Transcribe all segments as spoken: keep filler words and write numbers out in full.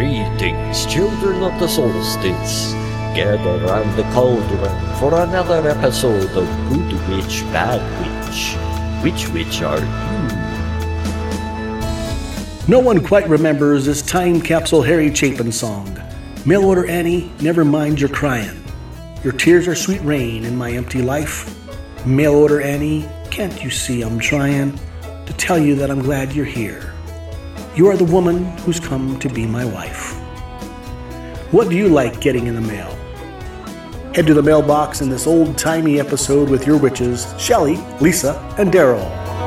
Greetings, children of the solstice. Gather round the cauldron for another episode of Good Witch, Bad Witch. Which witch are you? No one quite remembers this time capsule Harry Chapin song. Mail order Annie, never mind your crying. Your tears are sweet rain in my empty life. Mail order Annie, can't you see I'm trying to tell you that I'm glad you're here. You are the woman who's come to be my wife. What do you like getting in the mail? Head to the mailbox in this old-timey episode with your witches, Shelley, Lisa, and Daryl.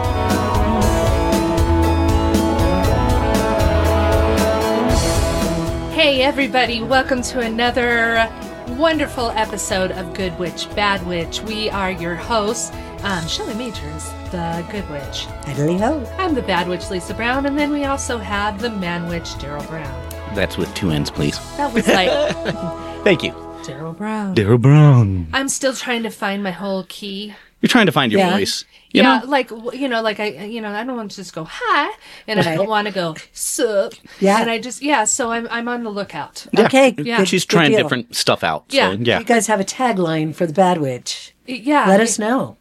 Hey everybody, welcome to another wonderful episode of Good Witch, Bad Witch. We are your hosts, um, Shelley Majors, the Good Witch. Idly ho. I'm the Bad Witch, Lisa Brown, and then we also have the Man Witch, Daryl Brown. That's with two N's, please. That was like... Thank you. Daryl Brown. Daryl Brown. I'm still trying to find my whole key. You're trying to find your Yeah. voice. You yeah, know? like, you know, like I, you know, I don't want to just go, hi, and I Right. don't want to go, sup. Yeah. And I just, yeah, so I'm, I'm on the lookout. Yeah. Okay. Yeah. Good, She's good trying deal. different stuff out. Yeah. So, yeah. You guys have a tagline for the Bad Witch. Yeah. Let us know.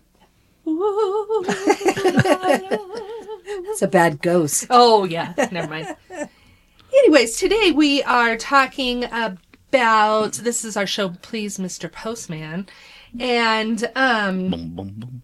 It's a bad ghost. Oh, yeah. Never mind. Anyways, today we are talking about, this is our show, Please, Mister Postman. And, um, Boom, boom, boom.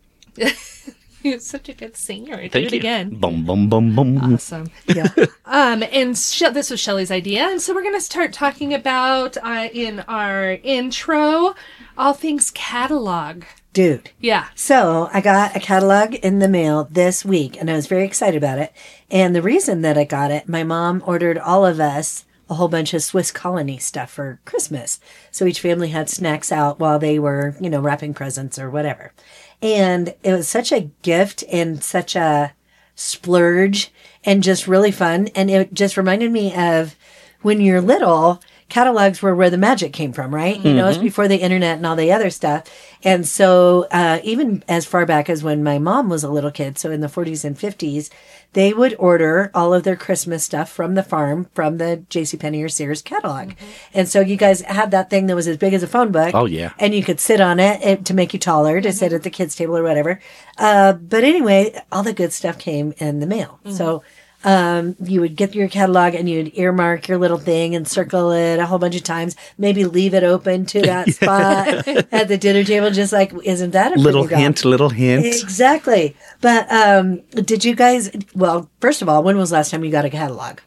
you're such a good singer. Do Thank it you. again. Boom, boom, boom, boom. Awesome. Yeah. Um, and she- this was Shelley's idea. And so we're going to start talking about, uh, in our intro, all things catalog. Dude. Yeah. So I got a catalog in the mail this week and I was very excited about it. And the reason that I got it, my mom ordered all of us a whole bunch of Swiss Colony stuff for Christmas. So each family had snacks out while they were, you know, wrapping presents or whatever. And it was such a gift and such a splurge and just really fun. And it just reminded me of when you're little, catalogs were where the magic came from, right? You know, it's before the internet and all the other stuff. And so uh, even as far back as when my mom was a little kid, so in the forties and fifties, they would order all of their Christmas stuff from the farm, from the JCPenney or Sears catalog. And so you guys had that thing that was as big as a phone book. Oh, yeah. And you could sit on it, it to make you taller, to sit at the kids' table or whatever. Uh, but anyway, all the good stuff came in the mail. So um, you would get your catalog and you'd earmark your little thing and circle it a whole bunch of times. Maybe leave it open to that spot at the dinner table, just like, isn't that a pretty Little doll? hint, little hint. Exactly. But um, did you guys, well, first of all, when was the last time you got a catalog?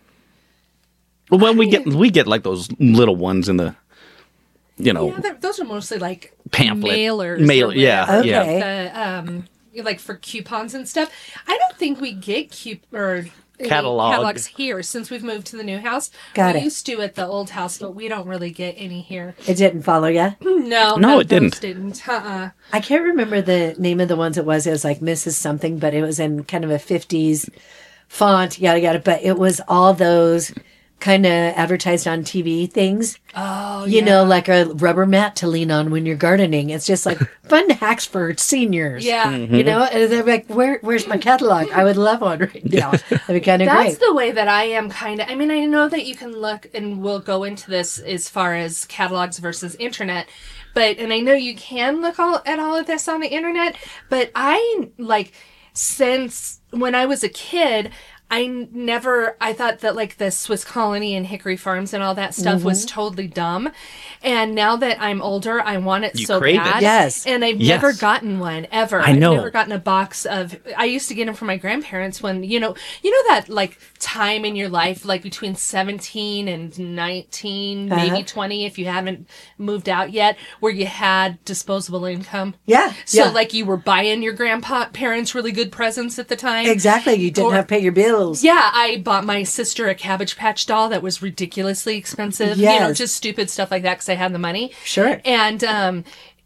Well, we get we get like those little ones in the, you know, Yeah, they're- those are mostly like Pamphlet. mailers. Mail- or yeah, whatever. yeah. The, um, like for coupons and stuff. I don't think we get coup- or any Catalog. catalogs here since we've moved to the new house. Got we it. used to at the old house, but we don't really get any here. It didn't follow you? No, No, it those didn't. didn't. Uh-uh. I can't remember the name of the ones it was. It was like Missus Something, but it was in kind of a fifties font, yada, yada. But it was all those kind of advertised on T V things. Oh, You yeah. know, like a rubber mat to lean on when you're gardening. It's just like fun hacks for seniors. Yeah. You know, and they're like, Where, where's my catalog? I would love one right now. That'd be kind of That's great. the way that I am kind of. I mean, I know that you can look, and we'll go into this as far as catalogs versus internet, but, and I know you can look all, at all of this on the internet, but I, like, since when I was a kid, I n- never, I thought that like the Swiss Colony and Hickory Farms and all that stuff was totally dumb. And now that I'm older, I want it You so crave it. bad. Yes. And I've Yes. never gotten one ever. I know. I've never gotten a box of, I used to get them from my grandparents when, you know, you know that like time in your life, like between seventeen and nineteen, Uh-huh. maybe twenty, if you haven't moved out yet, where you had disposable income. Yeah. So yeah. like you were buying your grandpa parents really good presents at the time. Exactly. You didn't Or- have to pay your bills. Yeah, I bought my sister a Cabbage Patch doll that was ridiculously expensive. You know, Yes. just stupid stuff like that because I had the money. Sure. And um,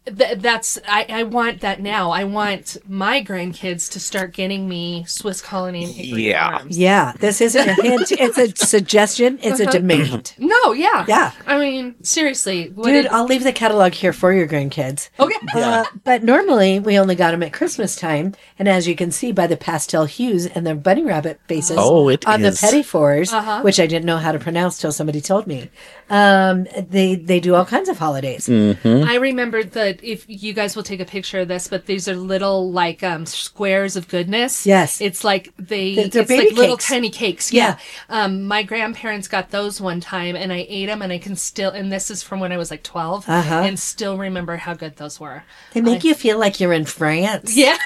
th- that's I, I want that now. I want my grandkids to start getting me Swiss Colony and Hickory Yeah. Farms. Yeah, this isn't a hint. It's a suggestion. It's a demand. No, yeah, Yeah. I mean, seriously, what Dude, did- I'll leave the catalog here for your grandkids. okay. Uh, but normally we only got them at Christmas time, and as you can see by the pastel hues and the bunny rabbit faces Oh, it on is. the petit fours, Uh-huh. which I didn't know how to pronounce till somebody told me. Um, they they do all kinds of holidays. I remember that if you guys will take a picture of this, but these are little like um, squares of goodness. Yes. it's like they They're- they're it's baby like little cakes. tiny cakes. Yeah. Yeah. Um, my grandparents got those one time, and I ate them, and I can still. And this is from when I was like twelve, Uh-huh. and still remember how good those were. They make you feel like you're in France. Yeah,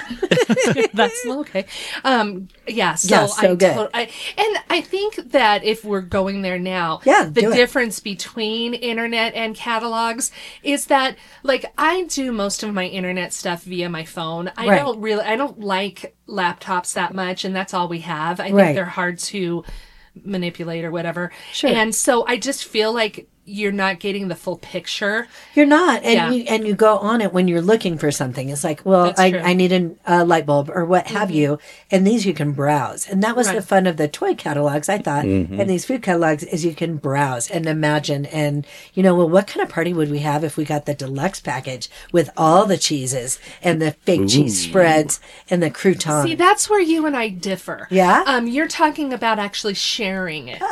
that's okay. Um, yeah, so, Yeah, so I, good. tot- I and I think that if we're going there now, Yeah, the do it. difference between internet and catalogs is that like I do most of my internet stuff via my phone. I Right. don't really, I don't like laptops that much, and that's all we have. I Right. think they're hard to manipulate or whatever. Sure. And so I just feel like you're not getting the full picture. You're not, and Yeah. you and you go on it when you're looking for something. It's like, well, That's I, true. I need a uh, light bulb or what have you, and these you can browse. And that was the Right. fun of the toy catalogs, I thought, and these food catalogs is you can browse and imagine, and you know, well, what kind of party would we have if we got the deluxe package with all the cheeses and the fake cheese spreads and the croutons? See, that's where you and I differ. Yeah? Um, you're talking about actually sharing it.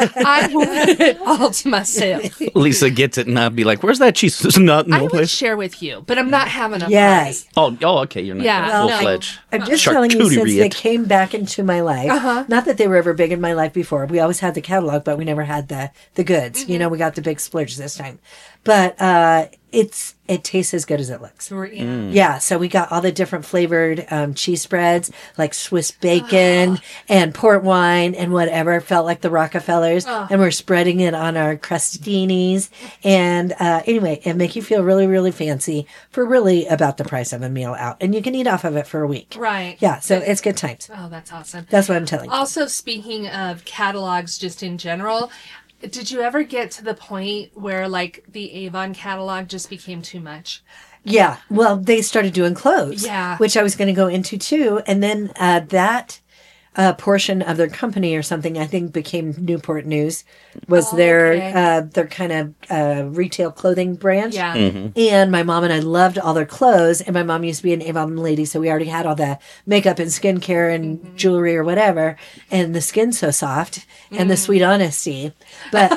I want it all to myself. Lisa gets it, and I'd be like, "Where's that cheese?" There's not I no would place. share with you, but I'm not having a Yes. party. Oh, oh, okay. You're not Yeah, full no. fledged. I'm just telling you, since they came back into my life, Uh-huh. not that they were ever big in my life before. We always had the catalog, but we never had the the goods. Mm-hmm. You know, we got the big splurge this time. But uh, it's it tastes as good as it looks. We're- yeah. Yeah, so we got all the different flavored um, cheese spreads, like Swiss bacon and port wine and whatever. Felt like the Rockefellers, and we're spreading it on our crustinis. And uh, anyway, it make you feel really, really fancy for really about the price of a meal out, and you can eat off of it for a week. Right. Yeah, so it's good times. Oh, that's awesome. That's what I'm telling you. Also, speaking of catalogs just in general, did you ever get to the point where like the Avon catalog just became too much? Yeah, well, they started doing clothes, Yeah. which I was going to go into too, and then uh, that uh, portion of their company or something, I think, became Newport News, was Oh, their okay. uh, their kind of uh, retail clothing brand. Yeah. And my mom and I loved all their clothes, and my mom used to be an Avon lady, so we already had all the makeup and skincare and Mm-hmm. jewelry or whatever, and the skin's so soft and Mm. the sweet honesty, but.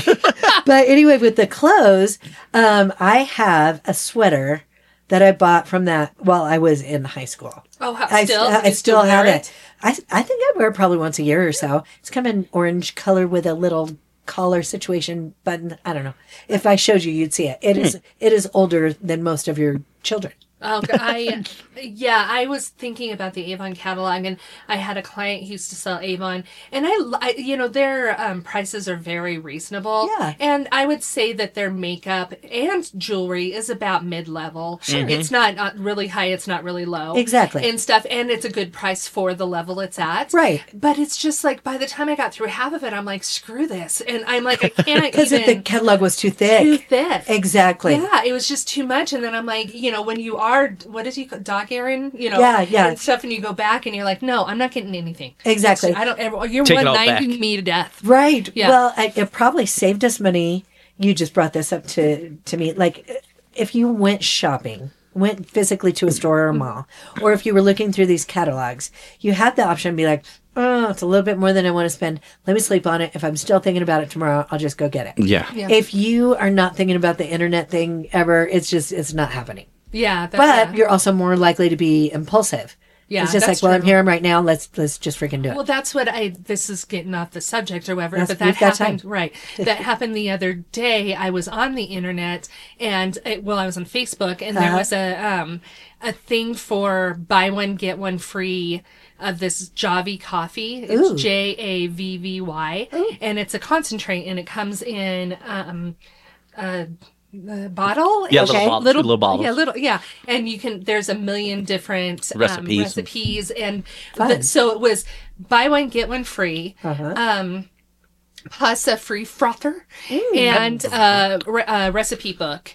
But anyway, with the clothes, um, I have a sweater that I bought from that while I was in high school. Oh, how, I still? I You still have wear it. I, I think I wear it probably once a year or so. It's kind of an orange color with a little collar situation button. I don't know. If I showed you, you'd see it. It is it is older than most of your children. Oh, I yeah, I was thinking about the Avon catalog, and I had a client who used to sell Avon, and I, I you know, their um, prices are very reasonable. Yeah. And I would say that their makeup and jewelry is about mid level. Sure. It's not, not really high. It's not really low. Exactly. And stuff, and it's a good price for the level it's at. Right. But it's just like by the time I got through half of it, I'm like, screw this, and I'm like, I can't Because even. the catalog was too thick. Too thick. Exactly. Yeah, it was just too much. And then I'm like, you know, when you are, what did you call dog Aaron? You know, Yeah, yeah. and stuff, and you go back and you're like, no, I'm not getting anything. Exactly. I don't ever, you're Take it all one ninety back. me to death. Right. Yeah. Well, I, it probably saved us money. You just brought this up to, to me. Like, if you went shopping, went physically to a store or a mall, or if you were looking through these catalogs, you had the option to be like, oh, it's a little bit more than I want to spend. Let me sleep on it. If I'm still thinking about it tomorrow, I'll just go get it. Yeah. Yeah. If you are not thinking about the internet thing ever, it's just, it's not happening. Yeah. That, But yeah. you're also more likely to be impulsive. Yeah, It's just that's like, well, I'm true. here right now. Let's, let's just freaking do it. Well, that's what I. This is getting off the subject or whatever, That's- but that we've got happened. time. Right, that happened the other day. I was on the internet, and it, well, I was on Facebook, and there Uh-huh. was a um a thing for buy one get one free of this Javy coffee. It's Ooh. J A V V Y, and it's a concentrate, and it comes in um a. a bottle, Yeah, and little bottle- two little bottles. yeah, little, yeah, and you can. There's a million different um, Recipes. recipes, and Fun. the, so it was buy one get one free. Uh-huh. Um, plus a free frother and uh, re- uh, recipe book.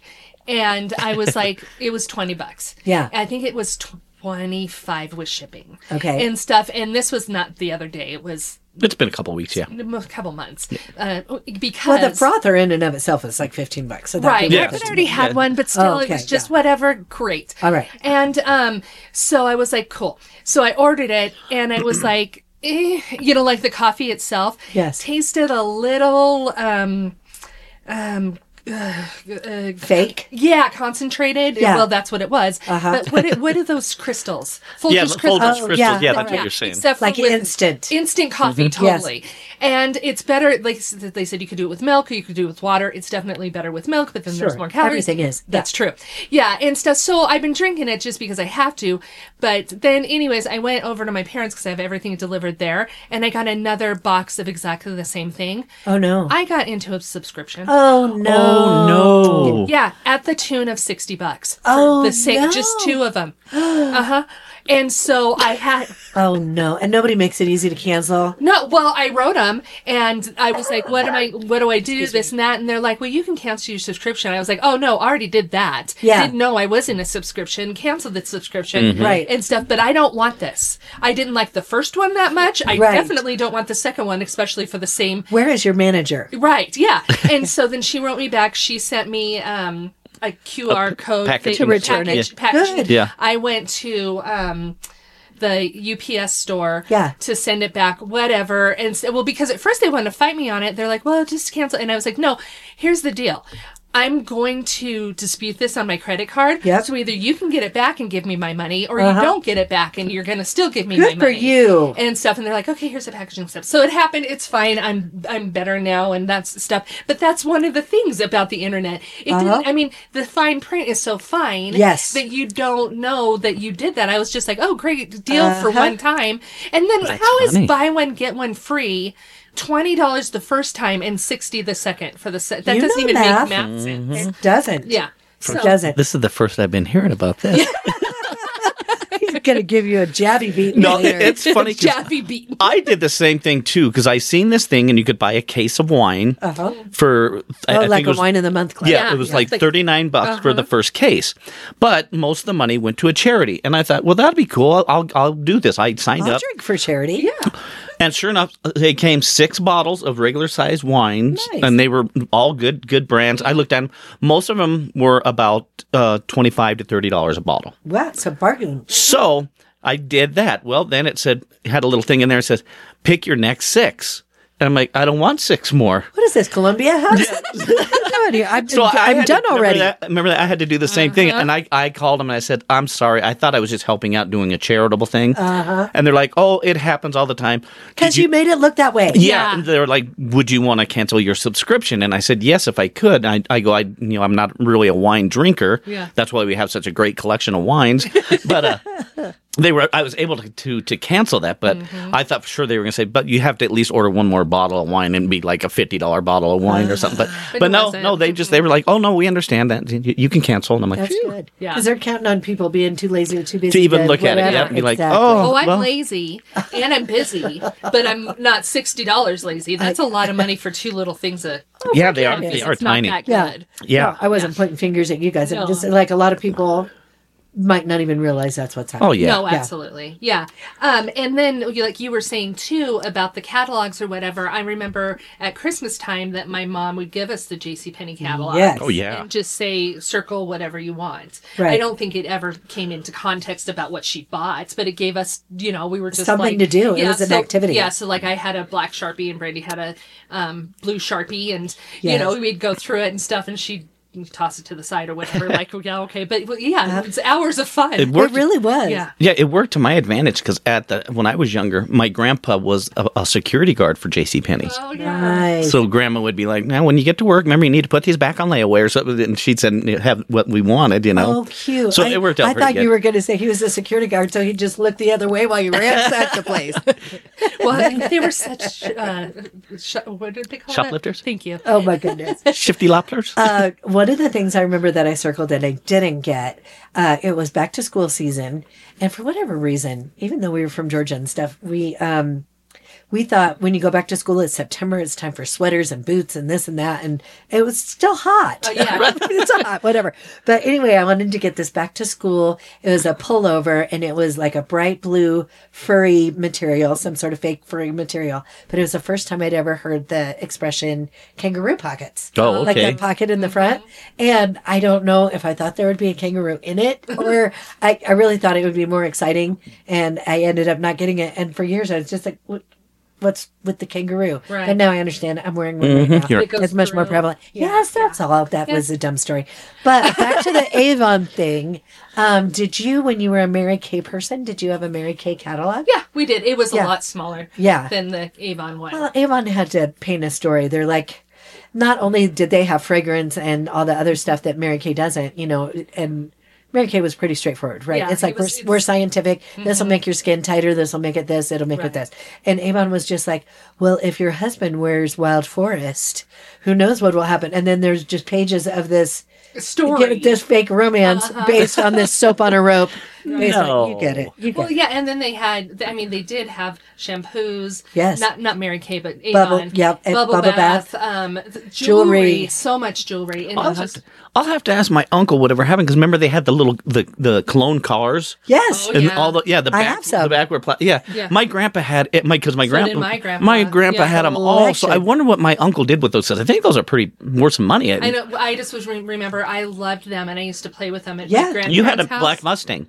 and I was like, it was twenty bucks. Yeah. I think it was twenty-five with shipping. Okay. And stuff. And this was not the other day. It was It's been a couple weeks, yeah. a couple months. Uh, because Well, the frother in and of itself is like fifteen bucks. So that'd Right. be Yeah. Yeah. I already had Yeah. one, but still, Oh, it okay, was just yeah. whatever. Great. All right. And um, so I was like, cool. So I ordered it, and I was like, eh, you know, like the coffee itself. Yes. Tasted a little, um, um, uh, uh, Fake. yeah, concentrated. Yeah. Well, that's what it was. Uh-huh. But what it, what are those crystals? Folgers Yeah, the crystals. Folgers Oh, crystals. yeah. Yeah, that's Yeah. what you're saying. Except for Like with instant. instant coffee, Yes. totally. And it's better. Like s- they said, you could do it with milk, or you could do it with water. It's definitely better with milk, but then there's Sure. more calories. Everything is. That's true. Yeah, and stuff. So I've been drinking it just because I have to. But then, anyways, I went over to my parents because I have everything delivered there, and I got another box of exactly the same thing. Oh, no. I got into a subscription. oh, no. Oh, no. Yeah, at the tune of sixty bucks. For Oh, the same, no. just two of them. uh huh. And so I had. Oh, no. And nobody makes it easy to cancel. No, well, I wrote them, and I was like, "What am I? What do I do? This and that?" And they're like, "Well, you can cancel your subscription." I was like, "Oh no, I already did that. Yeah. Didn't know I was in a subscription. Canceled the subscription, Right. and stuff." But I don't want this. I didn't like the first one that much. I Right. definitely don't want the second one, especially for the same. Where is your manager? Right? Yeah. And so then she wrote me back. She sent me um, a Q R code package thing- To return package, it. package. Good. Yeah. I went to. Um, the U P S store Yeah. to send it back, whatever. And so, well, because at first they wanted to fight me on it. They're like, well, just cancel. And I was like, no, here's the deal. I'm going to dispute this on my credit card. Yep. So either you can get it back and give me my money, or Uh-huh. you don't get it back and you're going to still give me Good my for money. you. And stuff. And they're like, okay, here's the packaging stuff. So it happened. It's fine. I'm I'm better now, and that's stuff. But that's one of the things about the internet. It Uh-huh. didn't. I mean, the fine print is so fine. Yes. That you don't know that you did that. I was just like, oh, great deal for Uh-huh. one time. And then That's how is funny. buy one get one free? Twenty dollars the first time and sixty the second for the set. That You doesn't know even math. make math sense. It doesn't. Yeah. So, It doesn't. This is the first I've been hearing about this. He's going to give you a jabby beat. No, later. it's funny 'cause Jaffe beaten. I did the same thing too because I seen this thing and you could buy a case of wine Uh-huh. for I, Oh, I like think a it was, wine in the month club. Yeah, Yeah, it was yeah. like Like- thirty-nine bucks for the Uh-huh. first case, but most of the money went to a charity. And I thought, well, that'd be cool. I'll I'll, I'll do this. I signed I'll up, drink for charity. Yeah. and sure enough, they came six bottles of regular sized wines, Nice. and they were all good good brands. I looked at them; most of them were about uh, twenty-five to thirty dollars a bottle. Wow, it's a bargain. So I did that. Well, then it said, it had a little thing in there that says, pick your next six. And I'm like, I don't want six more. What is this, Columbia House? I'm, done. I'm, So I I'm had to- done remember already. That, remember that I had to do the same thing, and I, I called them and I said, "I'm sorry. I thought I was just helping out, doing a charitable thing." Uh-huh. And they're like, "Oh, it happens all the time." Did Because you, made it look that way. yeah. Yeah. And they're like, "Would you want to cancel your subscription?" And I said, "Yes, if I could." I, I go, "I, you know, I'm not really a wine drinker. Yeah. That's why we have such a great collection of wines." But uh, they were, I was able to to, to cancel that. But Mm-hmm. I thought for sure they were going to say, "But you have to at least order one more bottle of wine and be like a fifty dollar bottle of wine or something." But But but it no, wasn't. no, they just they were like, "Oh no, we understand that. You, you can cancel." And I'm like, That's "Phew." good. Yeah. Because they're counting on people being too lazy or too busy To even look at it, whatever. yeah, be like, Exactly. oh. Oh, I'm well- lazy and I'm busy, but I'm not sixty dollars lazy. That's a lot of money for two little things. A Yeah, they are. goodness. They are it's not tiny. that Yeah. good. Yeah. No, I wasn't pointing fingers at you guys. I'm No. just like a lot of people might not even realize that's what's happening. Oh yeah. No, absolutely. Yeah. Um, and then, you- like you were saying too about the catalogs or whatever, I remember at Christmas time that my mom would give us the JCPenney catalog. Yes. Oh yeah. And just say, circle whatever you want. Right. I don't think it ever came into context about what she bought, but it gave us, you know, we were just Something like, to do. It was an so- activity. Yeah. So, like, I had a black Sharpie and Brandy had a um, blue Sharpie, and, you Yes. know, we'd go through it and stuff, and she'd toss it to the side or whatever. Like, yeah, okay. But, well, yeah, it's hours of fun. It It worked. really was. Yeah. Yeah, it worked to my advantage because at the when I was younger, my grandpa was a, a security guard for JCPenney's. Oh, yeah. Nice. So grandma would be like, "Now, when you get to work, remember you need to put these back on layaway or something." And she'd said, "Have what we wanted," you know. Oh, cute. So I, it worked out I pretty thought good. you were going to say he was a security guard, so he'd just look the other way while you ransacked the place. Well, they were such, uh, sh- what did they call Shoplifters? It? Thank you. Oh, my goodness. Shifty lopters. Uh, one of the things I remember that I circled that I didn't get, uh, it was back to school season. And for whatever reason, even though we were from Georgia and stuff, we, um, we thought when you go back to school, it's September, it's time for sweaters and boots and this and that. And it was still hot. Oh, yeah. It's hot, whatever. But anyway, I wanted to get this back to school. It was a pullover and it was like a bright blue furry material, some sort of fake furry material. But it was the first time I'd ever heard the expression kangaroo pockets. Oh, Like okay. that pocket in the front. And I don't know if I thought there would be a kangaroo in it or I, I really thought it would be more exciting. And I ended up not getting it. And for years, I was just like, what, what's with the kangaroo? Right. But now I understand. I'm wearing one right now. You're- It goes It's much more through. prevalent. Yeah. Yes, that's all. That was a dumb story. But back to the Avon thing. Um, did you, when you were a Mary Kay person, did you have a Mary Kay catalog? Yeah, we did. It was Yeah. a lot smaller Yeah. than the Avon one. Well, Avon had to paint a story. They're like, not only did they have fragrance and all the other stuff that Mary Kay doesn't, you know, and Mary Kay was pretty straightforward, right? Yeah, it's like it was- we're, it's- we're scientific. This will make your skin tighter. This will make it this. It'll make it Right. this. And Avon was just like, well, if your husband wears Wild Forest, who knows what will happen? And then there's just pages of this Story. this fake romance based on this soap on a rope. Based on, No. you get it. You get Well, it. yeah, and then they had, I mean, they did have shampoos. Yes. Not not Mary Kay, but Avon. Bubble- yep, and Bubble, Bubble bath. bath. Um, th- Jewelry. jewelry. So much jewelry. And it I'll was have, just, to, I'll have to ask my uncle whatever happened because remember they had the little the the cologne collars. Yes. Oh, And yeah. all the yeah the I back have some. the back were pla- yeah. Yeah. My grandpa had it my because my So grandpa did my grandpa. my grandpa Yeah. had them all. So I Collection. wonder what my uncle did with those. 'Cause I think those are pretty worth some money. I know. I just was re- remember I loved them, and I used to play with them at Yeah. my grandparents' You had a house. black Mustang.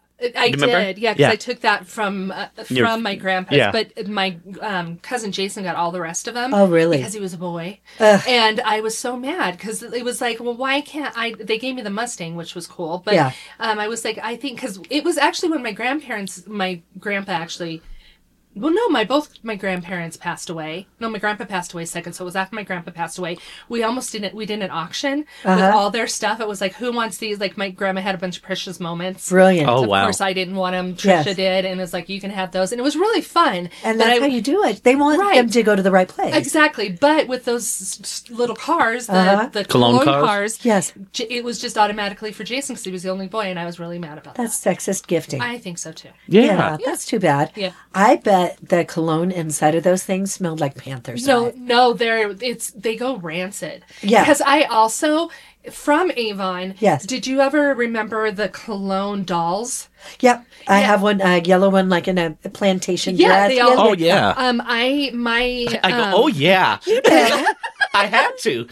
I you remember? did, yeah, because Yeah. I took that from uh, from Your- my grandparents. yeah. But my um, cousin Jason got all the rest of them. Oh, really? Because he was a boy, Ugh. and I was so mad because it was like, well, why can't I? They gave me the Mustang, which was cool, but Yeah. um, I was like, I think because it was actually when my grandparents, my grandpa actually. Well, no, my both my grandparents passed away. No, my grandpa passed away second, so it was after my grandpa passed away. We almost didn't. We did an auction with Uh-huh. all their stuff. It was like, who wants these? Like my grandma had a bunch of precious moments. Brilliant. Oh, Of wow. course, I didn't want them. Trisha Yes. did, and it's like you can have those, and it was really fun. And But that's I- how you do it. They want Right. them to go to the right place. exactly. But with those s- s- little cars, the, Uh-huh. the Cologne cologne, cars? cars, Yes. j- it was just automatically for Jason because he was the only boy, and I was really mad about That's sexist gifting. that. I think so too. Yeah. that's too bad. Yeah. I bet the cologne inside of those things smelled like Panthers. No, no, they're it's they go rancid. Yeah. Because I also from Avon. Yes. Did you ever remember the cologne dolls? Yep. I Yeah. have one, a yellow one, like in a plantation Yeah, dress. they all- Oh yeah. Um, I my I go. um, Oh yeah. I had to.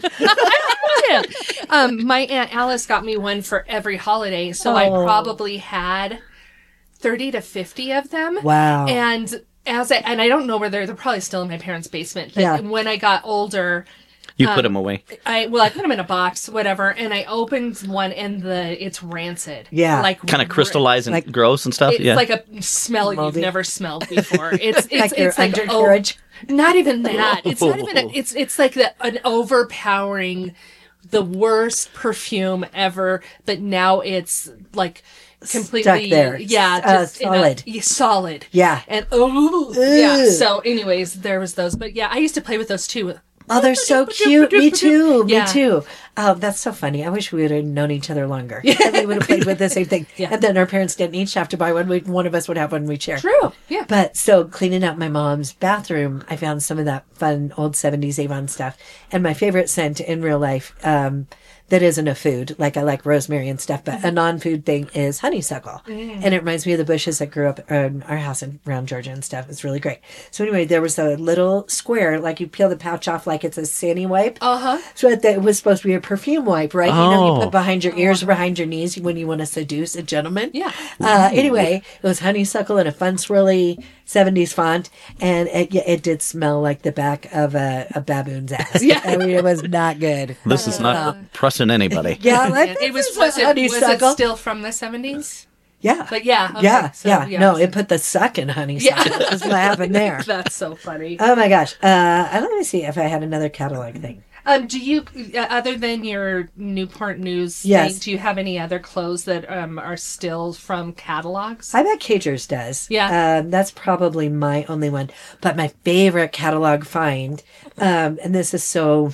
yeah. Um, my Aunt Alice got me one for every holiday, so I Oh. probably had thirty to fifty of them. Wow. And as I and I don't know where they're they're probably still in my parents' basement. But Yeah. when I got older, You Um, put them away. I well I put them in a box, whatever, and I opened one and the it's rancid. Yeah. like Kind of crystallized and Like- gross and stuff. It's yeah. like a smell Moldy. you've never smelled before. It's it's Like your it's like oh, undercarriage. not even that. It's not even. A, it's it's like the, an overpowering, the worst perfume ever. But now it's like completely there. Yeah, Uh, just in a- solid. yeah, solid. Yeah. and oh yeah. Ugh. So, anyways, there was those. But yeah, I used to play with those too. Oh, they're so cute. Me too. Yeah. Me too. Oh, that's so funny. I wish we would have known each other longer. And we would have played with the same thing. Yeah. And then our parents didn't each have to buy one. We, one of us would have one we'd share. True. Yeah. But so cleaning out my mom's bathroom, I found some of that fun old seventies Avon stuff. And my favorite scent in real life, um, that isn't a food, like I like rosemary and stuff, but a non-food thing is honeysuckle. And it reminds me of the bushes that grew up in our house in, around Georgia and stuff. It's really great. So anyway, there was a little square, like you peel the pouch off like it's a sandy wipe. Uh huh. So that it was supposed to be a perfume wipe, right? You know, you Oh. put behind your ears, behind your knees when you want to seduce a gentleman. Yeah. Uh, anyway, it was honeysuckle in a fun, swirly seventies font, and it, yeah, it did smell like the back of a, a baboon's ass. Yeah. I mean, it was not good. this is not pressing anybody. Yeah, like, It was this is was a it, was it honeysuckle. still from the seventies? Yeah. But yeah. Okay. yeah, So, yeah, No, so- it put the suck in honeysuckle. That's what happened there. That's so funny. Oh my gosh. Uh, let me see if I had another catalog thing. Um, do you, uh, other than your Newport News Yes. thing, do you have any other clothes that um, are still from catalogs? I bet Cagers does. Yeah. Um, that's probably my only one. But my favorite catalog find, um, and this is so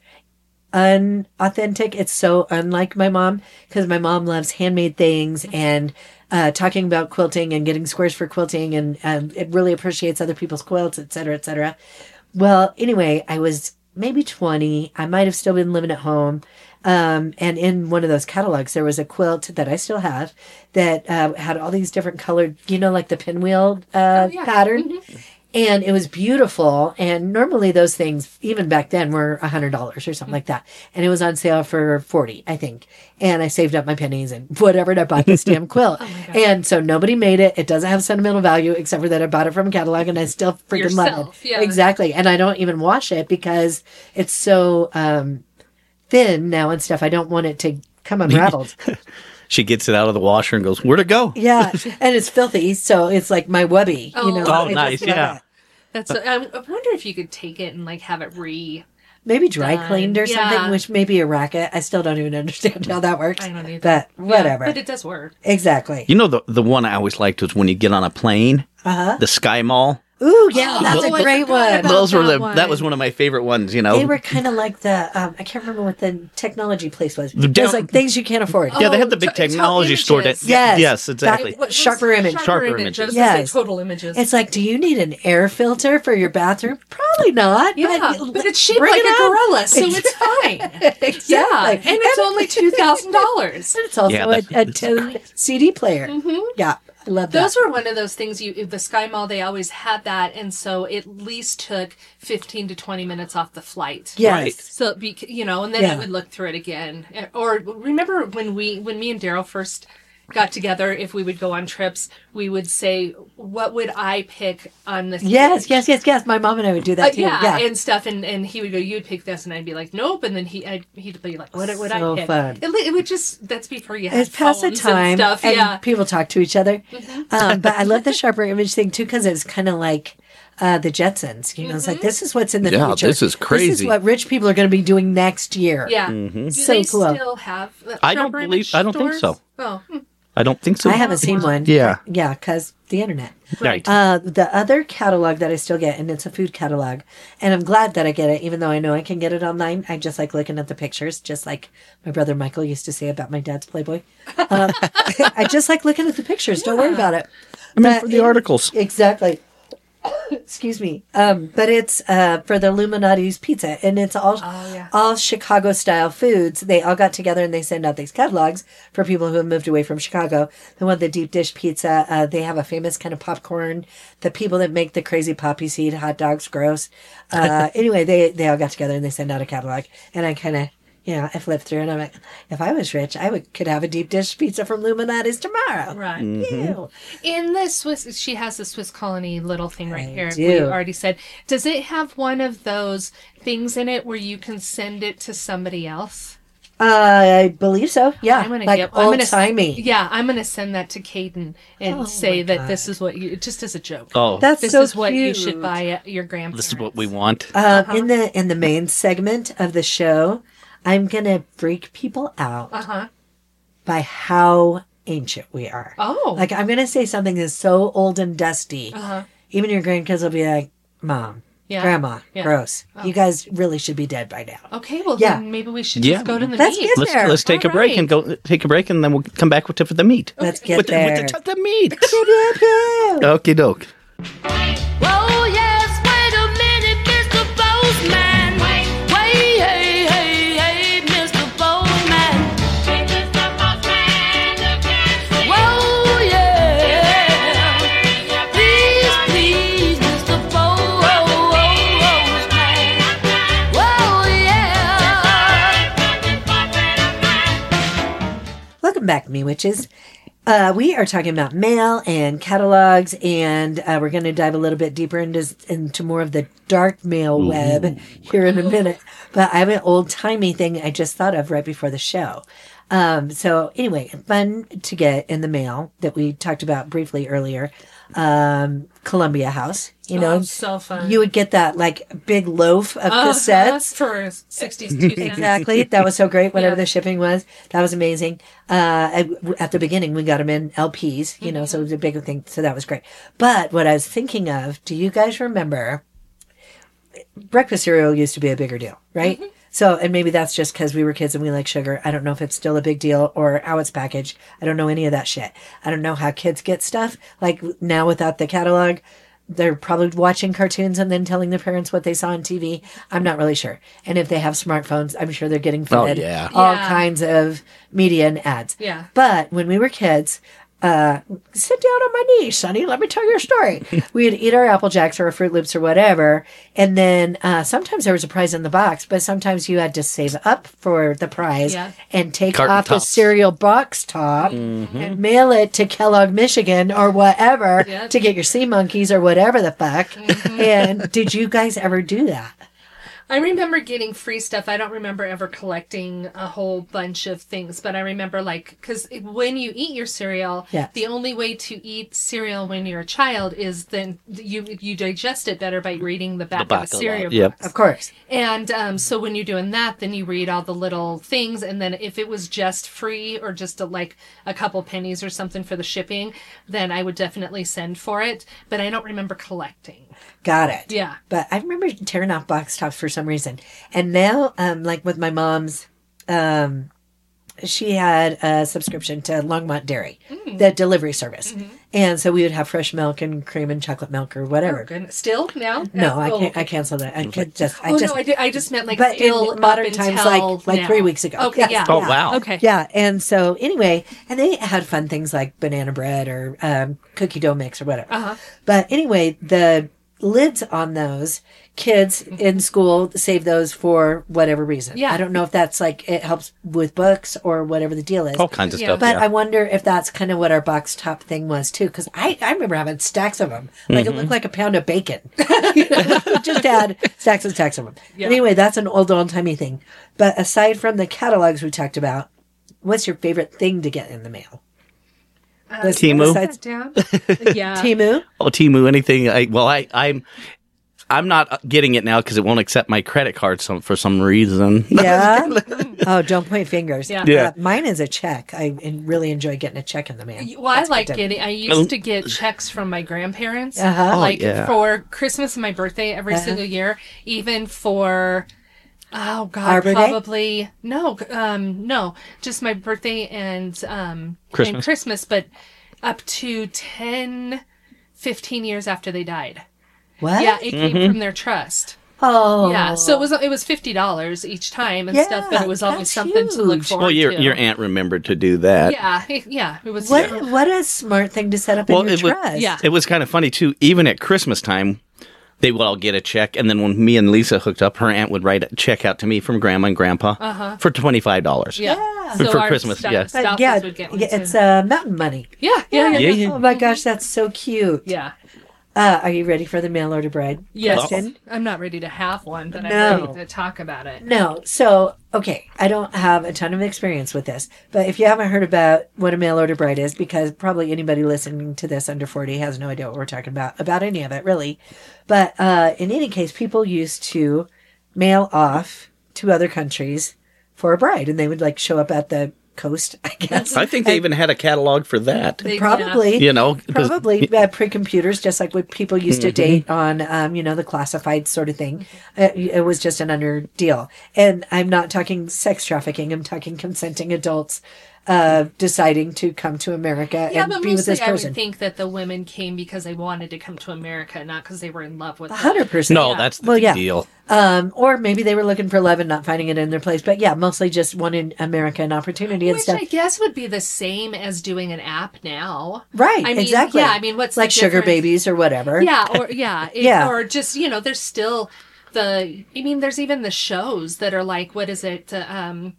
unauthentic. It's so unlike my mom because my mom loves handmade things and uh, talking about quilting and getting squares for quilting, and um, it really appreciates other people's quilts, et cetera, et cetera. Well, anyway, I was maybe twenty. I might have still been living at home. Um, and in one of those catalogs, there was a quilt that I still have that uh, had all these different colored, you know, like the pinwheel uh, Oh, yeah. pattern. Mm-hmm. And it was beautiful. And normally those things, even back then, were one hundred dollars or something like that. And it was on sale for forty dollars, I think. And I saved up my pennies and whatever, and I bought this damn quilt. Oh my God. And so nobody made it. It doesn't have sentimental value, except for that I bought it from a catalog and I still freaking love Yourself, it. yeah. Exactly. And I don't even wash it because it's so um, thin now and stuff. I don't want it to come unraveled. She gets it out of the washer and goes, "Where'd it go?" Yeah. And it's filthy. So it's like my wubby. Oh. you know. Oh, I just nice, love yeah. it. That's. I I wonder if you could take it and like have it re. Maybe dry Done. cleaned or something, Yeah. which may be a racket. I still don't even understand how that works. I don't either. But Yeah, whatever. but it does work. Exactly. You know, the the one I always liked was when you get on a plane, Uh-huh. the Sky Mall. Ooh, yeah, that's Oh, a I great forgot one. about Those were that the one. that was one of my favorite ones. You know, They were kind of like the, um, I can't remember what the technology place was. The It was down- like things you can't afford. yeah, they had the Oh, big t- technology top store. That images. Yes. yes, exactly. That- What, Sharper image. Sharper image. image. I was Yes. gonna say total images. It's like, do you need an air filter for your bathroom? Probably not. yeah, but, but it's shaped bring like it a on. gorilla, so it's fine. Exactly. Yeah, and it's only two thousand dollars. And it's also Yeah, a, that's- a that's tone C D player. Yeah, I love that. Those were one of those things. You, the Sky Mall, they always had that, and so it at least took fifteen to twenty minutes off the flight. yes. Right. So, be, you know, and then Yeah. I would look through it again. Or remember when we, when me and Daryl first got together, if we would go on trips, we would say, what would I pick on this Yes, page? yes, yes, yes. My mom and I would do Uh, that too. yeah, yeah. and stuff, and, and he would go, "You'd pick this," and I'd be like, "Nope," and then he I'd, he'd be like, "What would So I pick?" fun. It, it would just that's before you had It's past the phones time, and stuff. and Yeah, people talk to each other. Um, but I love the sharper image thing too because it's kind of like uh, the Jetsons. You know, it's like this is what's in the Yeah, future. this is This is crazy. what rich people are going to be doing next year. yeah. Mm-hmm. Do So they cool. still have? uh, I don't Sharper believe- image I don't think stores? so. Oh, hmm. I don't think so. I haven't seen one. Yeah. Yeah, because the internet. Right. Uh, the other catalog that I still get, and it's a food catalog, and I'm glad that I get it, even though I know I can get it online. I just like looking at the pictures, just like my brother Michael used to say about my dad's Playboy. Um, I just like looking at the pictures. Don't worry about it. I mean, But for the it- articles. Exactly. Excuse me. Um, but it's uh, for the Illuminati's Pizza, and it's all Oh, yeah. all Chicago style foods. They all got together and they send out these catalogs for people who have moved away from Chicago. They want the deep dish pizza. Uh, they have a famous kind of popcorn. The people that make the crazy poppy seed hot dogs, gross. Uh, anyway, they they all got together and they send out a catalog, and I kind of. You know, I flipped through and I'm like, if I was rich, I would could have a deep dish pizza from Illuminati's tomorrow. Right. Ew. In the Swiss, she has the Swiss Colony little thing right I here. do. We already said. Does it have one of those things in it where you can send it to somebody else? Uh, I believe so. Yeah, I'm gonna like get. I'm old gonna, timey. Yeah, I'm gonna send that to Caden and Oh, say my that God. this is what you. Just as a joke. Oh, That's This so is what you cute. should buy at your grandparents. this is what we want. Um, in the in the main segment of the show, I'm gonna freak people out Uh huh. by how ancient we are. Oh. Like I'm gonna say something that's so old and dusty. Uh-huh. Even your grandkids will be like, "Mom, Yeah. Grandma, Yeah. gross. You guys really should be dead by now." Okay. Well, Yeah. then maybe we should Yeah. just go to the Let's meet. get Let's there. let's take All a break right. and go take a break and then we'll come back with the, for the meat. Let's get with, the, there. with the, the meat. Okie doke. Whoa, yes, wait a minute, Mister Postman. Wait, wait, hey, hey, hey, Mister Postman. Hey, Mister Postman, whoa, yeah. Please, please, Mister Postman. Whoa, yeah. Welcome back, me witches. Uh, we are talking about mail and catalogs, and uh, we're going to dive a little bit deeper into into more of the dark mail web here in a minute. But I have an old timey thing I just thought of right before the show. Um, so anyway, fun to get in the mail that we talked about briefly earlier. Um, Columbia House, you know, Oh, so fun. you would get that like big loaf of Uh, cassettes. for sixty-two cents. Exactly. That was so great. Whatever Yeah. the shipping was, that was amazing. Uh, at, at the beginning, we got them in L Ps, you know, so it was a big thing. So that was great. But what I was thinking of, do you guys remember? Breakfast cereal used to be a bigger deal, right? So, and maybe that's just because we were kids and we like sugar. I don't know if it's still a big deal or how it's packaged. I don't know any of that shit. I don't know how kids get stuff. Like now without the catalog, they're probably watching cartoons and then telling their parents what they saw on T V. I'm not really sure. And if they have smartphones, I'm sure they're getting Oh, fed yeah. all Yeah. kinds of media and ads. Yeah. But when we were kids, uh, sit down on my knee, Sonny. Let me tell you a story. We'd eat our Apple Jacks or our Fruit Loops or whatever. And then uh, sometimes there was a prize in the box, but sometimes you had to save up for the prize Yeah. and take Carton off the tops. cereal box top and mail it to Kellogg, Michigan or whatever Yep. to get your sea monkeys or whatever the fuck. And did you guys ever do that? I remember getting free stuff. I don't remember ever collecting a whole bunch of things, but I remember like, because when you eat your cereal, Yes. the only way to eat cereal when you're a child is then you you digest it better by reading the back, back of the of cereal it, yep. box. Of course. And um, so when you're doing that, then you read all the little things, and then if it was just free or just a, like a couple pennies or something for the shipping, then I would definitely send for it. But I don't remember collecting. Got it. Yeah. But I remember tearing off box tops for some reason. And now, um, like with my mom's, um, she had a subscription to Longmont Dairy, Mm. the delivery service. Mm-hmm. And so we would have fresh milk and cream and chocolate milk or whatever. Oh, goodness. Still now? No, I Oh, can't. I okay. canceled it. I could just. I Oh just. no, I, did, I just meant like but still in modern up times, until like like now. three weeks ago. Okay, Yes, yeah. Oh, wow. Okay. Yeah, and so anyway, and they had fun things like banana bread or um, cookie dough mix or whatever. Uh-huh. But anyway, the lids on those, kids in school save those for whatever reason. Yeah. I don't know if that's like it helps with books or whatever the deal is. All kinds of Yeah. stuff. But yeah. I wonder if that's kind of what our box top thing was too, because I, I remember having stacks of them. Like it looked like a pound of bacon. You know, just had stacks and stacks of them. Yeah. Anyway, that's an old, old timey thing. But aside from the catalogs we talked about, what's your favorite thing to get in the mail? Let's- Timu. besides Down. Yeah. Timu? Oh, Timu, anything. I, well, I, I'm, I'm not getting it now because it won't accept my credit card some, for some reason. Yeah. Oh, don't point fingers. Yeah. Yeah. Uh, mine is a check. I en- really enjoy getting a check in the mail. Well, I That's like good. getting. I used to get checks from my grandparents, Uh-huh. Oh, like yeah. for Christmas and my birthday every Uh-huh. single year. Even for, oh god, Arbor Day? probably no, um, no, just my birthday and um Christmas. and Christmas, but up to ten, fifteen years after they died. What? Yeah, it Mm-hmm. came from their trust. Oh. Yeah, so it was it was fifty dollars each time and Yeah, stuff, but it was always that's something to look huge. forward Well, your to. your aunt remembered to do that. Yeah, it- yeah, it was. What, what a smart thing to set up Well, in your it was- trust. Yeah. It was kind of funny too. Even at Christmas time, they would all get a check, and then when me and Lisa hooked up, her aunt would write a check out to me from Grandma and Grandpa for twenty five dollars. Yeah. Yeah. So For our Christmas, stu- yeah. But spouses yeah, would get one yeah, too. it's uh, mountain money. Yeah, yeah, yeah. Yeah, yeah. yeah. Oh my gosh, that's so cute. Yeah. Uh, are you ready for the mail order bride Yes. question? I'm not ready to have one, but No. I'm ready to talk about it. No. So, okay, I don't have a ton of experience with this, but if you haven't heard about what a mail order bride is, because probably anybody listening to this under forty has no idea what we're talking about, about any of it, really. But uh, in any case, people used to mail off to other countries for a bride, and they would like show up at the coast, I guess. I think they even had a catalog for that. They- Probably. You know, 'cause- Probably uh, pre-computers, just like what people used to date on, um, you know, the classified sort of thing. Uh, it was just an under deal. And I'm not talking sex trafficking. I'm talking consenting adults uh, deciding to come to America Yeah, and but be with mostly this I person. would think that the women came because they wanted to come to America, not because they were in love with one it. hundred percent. no, that's the Well, yeah. deal. Um, or maybe they were looking for love and not finding it in their place. But yeah, mostly just wanted America and opportunity and Which stuff. I guess would be the same as doing an app now. Right, I mean, exactly. Yeah, I mean, what's the like sugar difference? babies or whatever. Yeah, or yeah, it- Yeah. or just you know, there's still the. I mean, there's even the shows that are like, what is it? Uh, um,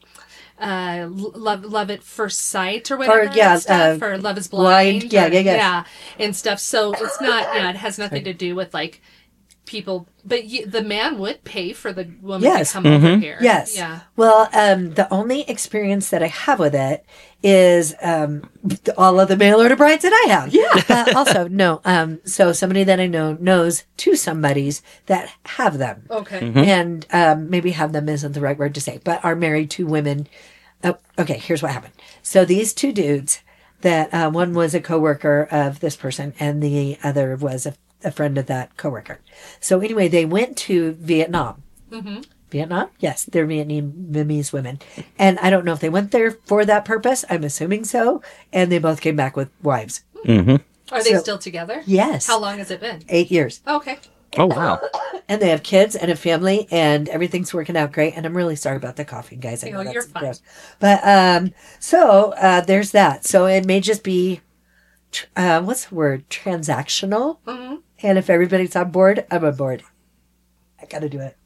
uh, love, love at first sight or whatever. Or, yeah, and stuff, uh, or love is blind. Blind, yeah, or- yeah, yeah. yeah, and stuff. So it's not. Yeah, it has nothing to do with like people. But y- the man would pay for the woman Yes. to come over here. Yes. Yeah. Well, um, the only experience that I have with it is um, all of the mail order brides that I have. Yeah. Uh, also, no. Um, so somebody that I know knows two somebodies that have them. Okay. And um, maybe have them isn't the right word to say, but are married to women. Oh, okay, here's what happened. So these two dudes, that uh, one was a coworker of this person, and the other was a, a friend of that coworker. So anyway, they went to Vietnam Vietnam? Yes, they're Vietnamese women. And I don't know if they went there for that purpose. I'm assuming so. And they both came back with wives. Mm-hmm. Are they So- still together? Yes. How long has it been? Eight years. Okay. Oh, wow. And they have kids and a family, and everything's working out great. And I'm really sorry about the coughing, guys. I know Oh, that's you're fine. gross. But um, so uh, there's that. So it may just be, tr- uh, what's the word? Transactional. Mm-hmm. And if everybody's on board, I'm on board. I got to do it.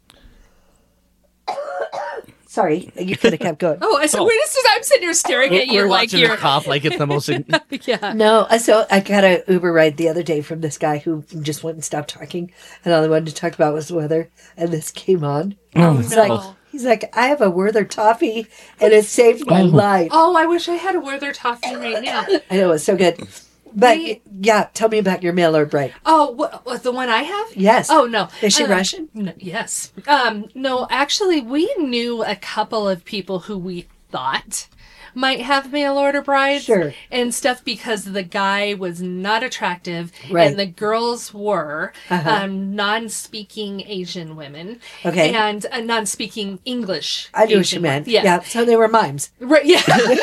Sorry, you could have kept going. Oh, I so we're just, I'm sitting here staring at you We're like watching you're. her cough like it's the most. Yeah. No, uh, so I got a Uber ride the other day from this guy who just wouldn't stop talking, and all I wanted to talk about was the weather. And this came on. Oh, He's like, he's like, I have a Werther toffee, and it saved my life. Oh, I wish I had a Werther toffee right now. I know, it's so good. But We- yeah, tell me about your mail order break. Oh, what, what, the one I have? Yes. Oh, no. Is she Um, Russian? No, yes. Um, no, actually, we knew a couple of people who we thought might have mail order brides Sure. and stuff because the guy was not attractive Right. and the girls were Uh-huh. um, non-speaking Asian women. Okay. And uh, non-speaking English. I knew what Asian you meant. women. Yeah. Yeah, so they were mimes. Right, yeah.